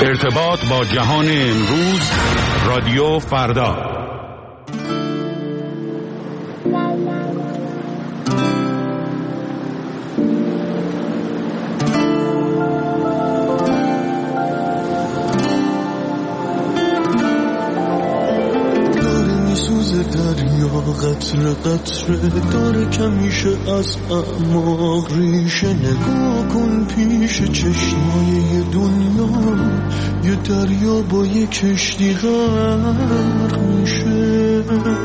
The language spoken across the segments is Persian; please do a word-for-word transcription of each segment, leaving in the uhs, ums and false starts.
ارتباط با جهان امروز، رادیو فردا. قطره قطره داره کمیشه از اعماق ریشه، نگاه کن پیش چشمای دنیا، یه دریا با یه کشتی غرق میشه.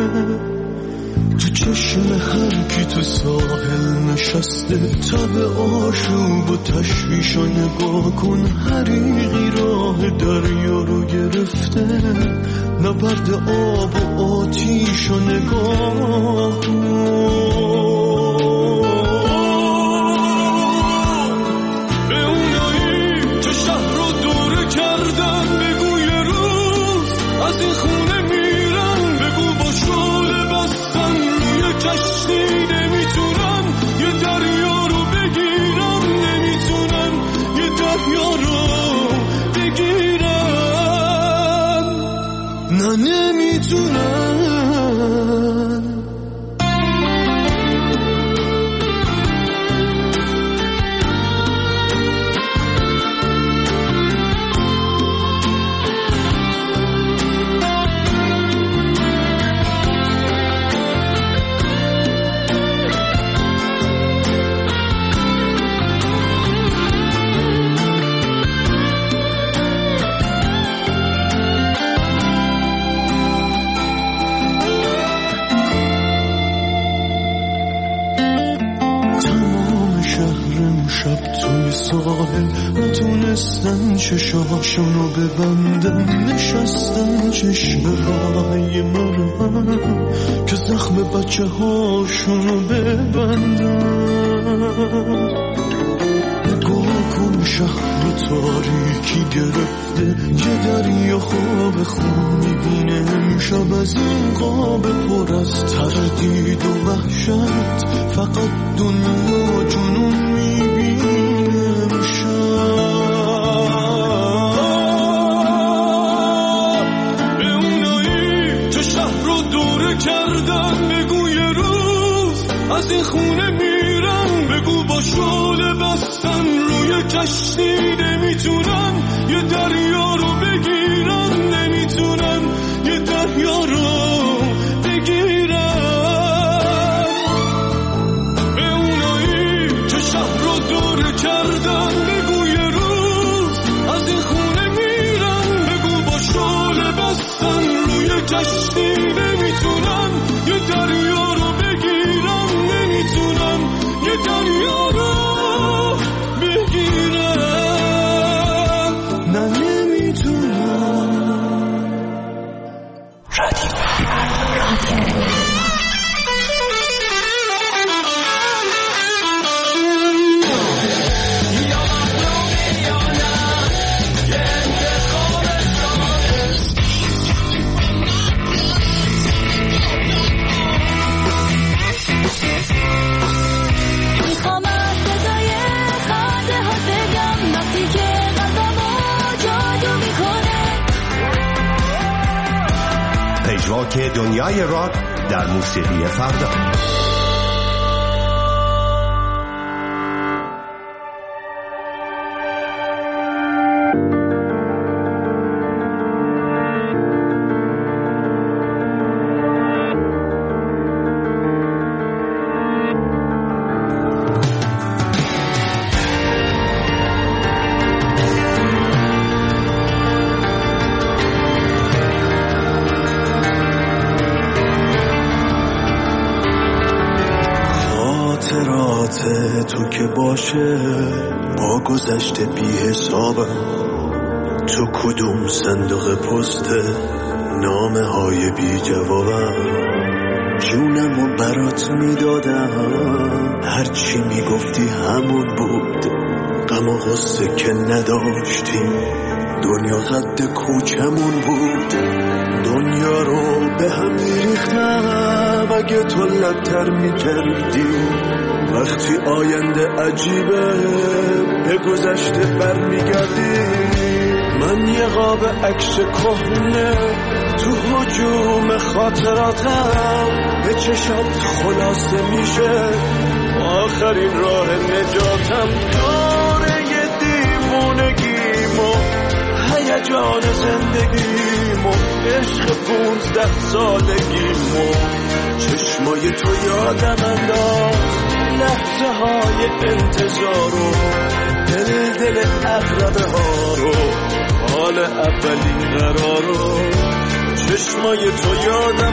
تو چشم هر کی تو ساحل نشسته، تب آشوب و تشویش و نگاه کن، حریقی راه دریا رو گرفته، نبرد آب و آتیش و نگاه به اونایی که شهر رو دوره کردن، بگو یه روز از این خونه میرن، بگو با شعله بستن روی کشتی نمیتونن یه دریا رو بگیرن، نمیتونن یه دریا رو بگیرن، نه نمیتونن. نتونستن چشاشونو ببندن، نشستن چشمه های مرم که زخم بچه هاشونو ببندن. نگاه کن شهر تاریکی گرفته، یه دریا خواب خون میبینه امشب، از این قاب پر از تردید و وحشت، فقط دنیا جنون میبینه. از این خونه میرن، بگو با شعله بستن روی کشتی نمیتونن یه دریا رو بگیرن، نمیتونن یه دریا رو بگیرن. به اونایی که شهر رو دوره کردن، بگو یه روز از این خونه میرن، بگو با شعله بستن روی کشتی نمیتونن یه دریا رو بگیرن، نمیتونن یه دریا رو بگیرن، نه نمیتونن. پژواک دنیای راک در موسیقی فردا. تو که باشه با گذشته بی حسابم، تو کدوم صندوق پسته نامه های بی جوابم، جونمو برات میدادم، هرچی میگفتی همون بود، غم و غصه که نداشتیم، دنیا قد کوچمون بود، دنیا رو به هم میریختم اگه تو لبتر میکردی، وقتی آینده عجیبه به گذشته برمیگردی، من من یه قاب عکس کهنه تو هجوم خاطراتم به چشات خلاصه میشه آخرین راه نجاتم داره یه دیوونگیمو هیجان زندگیمو عشق پونزده سالگیمو چشمای تو یادم انداخت لحظه های انتظارو دل دل اقربه ها رو حال اولین قرارو چشمای تو یادم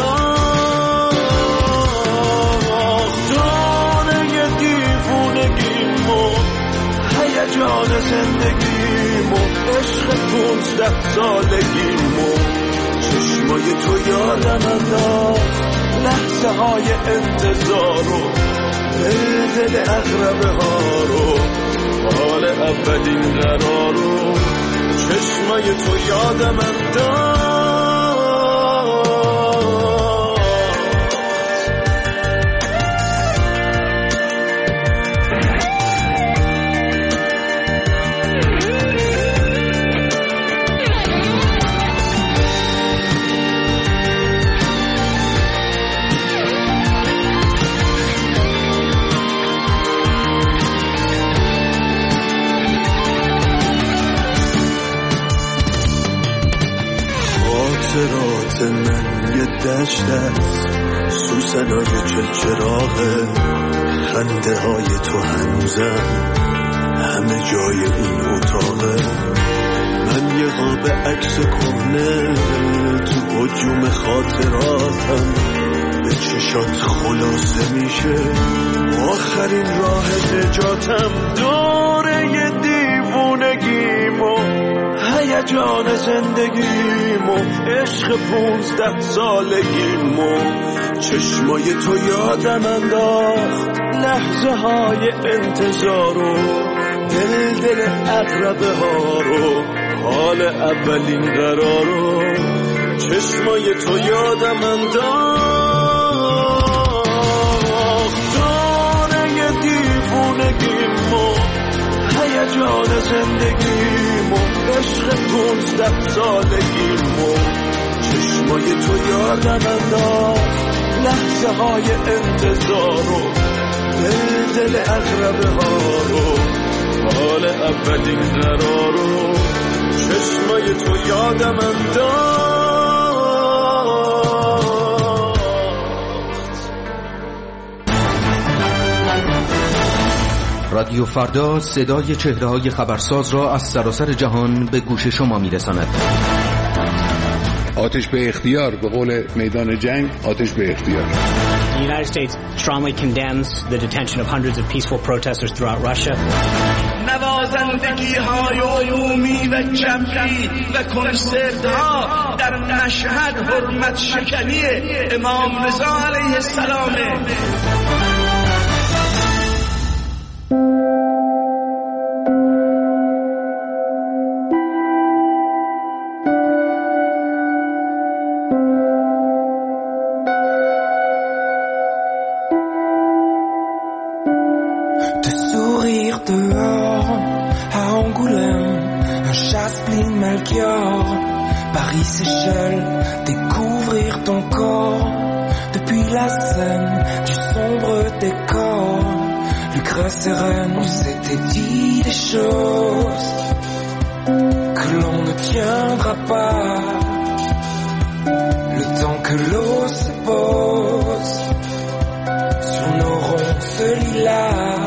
انداخت دانه دیوونگیمو هیجان زندگیمو عشق پونزده سالگیمو چشمای تو یادم انداخت لحظه های انتظارو دل دل اقربه ها رو حال اولین قرارو چشمای تو یادم انداخت خاطرات من یه دشت است سوسنای چلچراغه خنده های تو هنوزم همه جای این اتاقه من یه قاب عکس کهنه تو هجوم خاطراتم به چشات خلاصه میشه آخرین راه نجاتم دوره یه دیوونگیمو هیجان زندگیمو عشق پونزده سالگیمو چشمای تو یادم انداخت لحظه های انتظارو دل دل اقربه ها رو حال اولین قرارو چشمای تو یادم انداخت دانه دیوونگیمو هیجان زندگیمو عشق پونزده سالگیمو چشمای تو یادم انداخت لحظه های انتظارو دل دل اقربه ها رو حال اولین قرارو چشمای تو یادم انداخت رادیو فردا صدای چهره‌های خبرساز را از سراسر جهان به گوش شما می‌رساند. آتش به اختیار، به قول میدان جنگ آتش به اختیار. The United States strongly condemns the detention of hundreds of peaceful protesters throughout Russia. نوازندگی‌های عمومی و جمعی و کنسرت‌ها در مشهد حرمت شکنی امام رضا علیه السلام. Paris, Seychelles, découvrir ton corps. Depuis la scène du sombre décor, Lucre sereine, on s'était dit des choses que l'on ne tiendra pas. Le temps que l'eau se pose sur nos ronces lilas,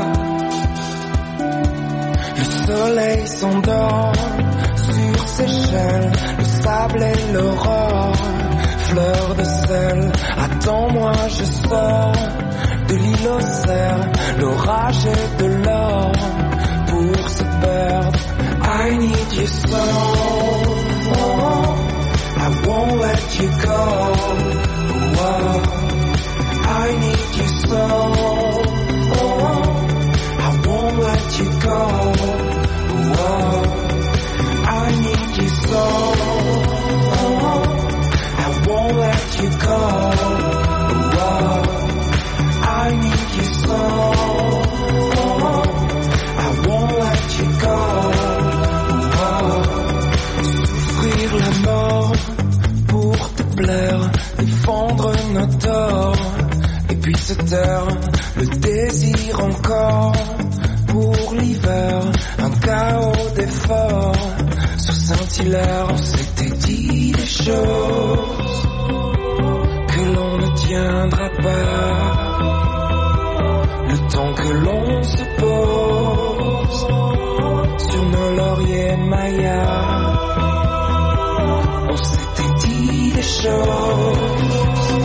le soleil s'endort sur Seychelles, le sable et l'aurore, fleur de sel, attends-moi je sors de l'île aux cerfs, l'orage et de l'or pour se perdre. I need you so, oh, I won't let you go, oh, I need you so, oh, I won't let you go, oh, I need you so, oh, I won't let you go, oh, I need you so, oh, I won't let you go, oh, se taire, le désir encore pour l'hiver, un chaos d'efforts. Sous Saint-Hilaire, on s'était dit des choses que l'on ne tiendra pas. Le temps que l'on se pose sur nos lauriers mayas, on s'était dit des choses.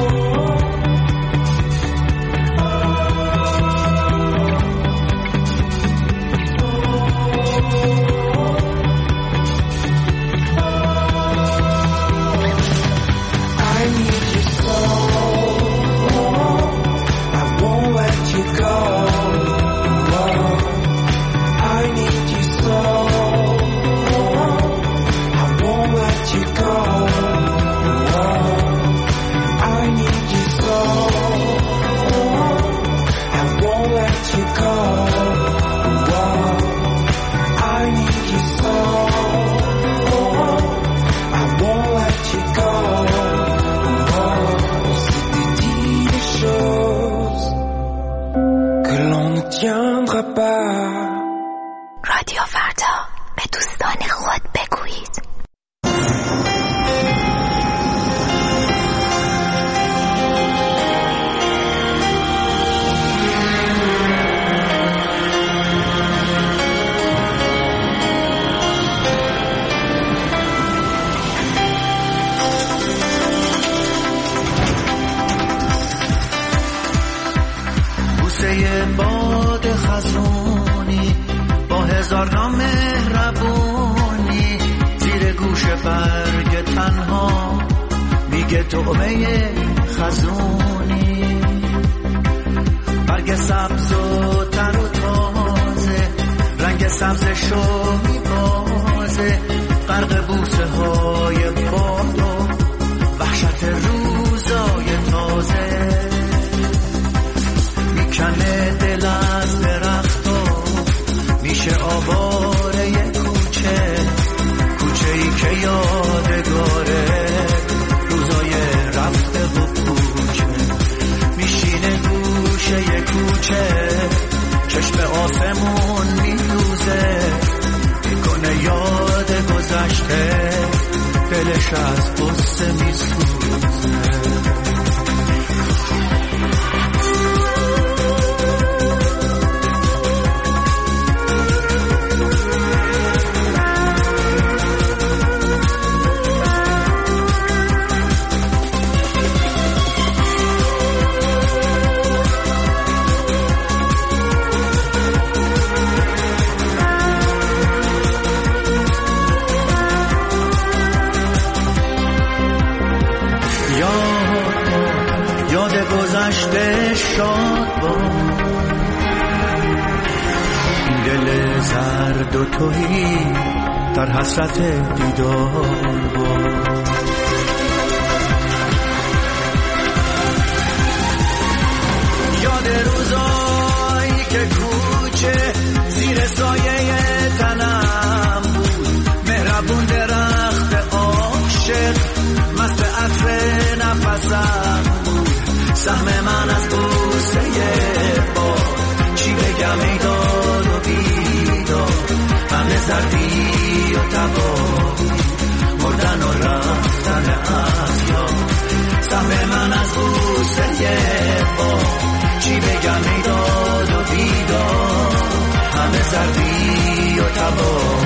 رادیو فردا، به دوستان خود بگویید. بوسه باد خزونی با هزار نام مهربونی، زیر گوش برگ تنها میگه طعمه خزونی. برگ سبز و تر و تازه، رنگ سبز شو میبازه، غرق بوسه های باد و وحشت روزای تازه. میکنه دل از درختا، میشه آواره کوچه، کوچه ای که یادگاره روزای رفته و کوچه. میشینه گوشه کوچه، چشم آسمون میدوزه، میکنه یاد گذشته، دلش از قصه میسوزه. گذشته شاد با این دل زرد و تهی در حسرت دیدار با. یاد روزایی که کوچه زیر سایه تنم بود، مهربون درخت عاشق مست عطر نفسم بود. سهم من از بوسه باد، چی بگم ای داد و بیداد، غم زردی و تباهی، مردن و رفتن از یاد. سهم من از بوسه باد، چی بگم ای داد و بیداد، غم زردی و تباهی.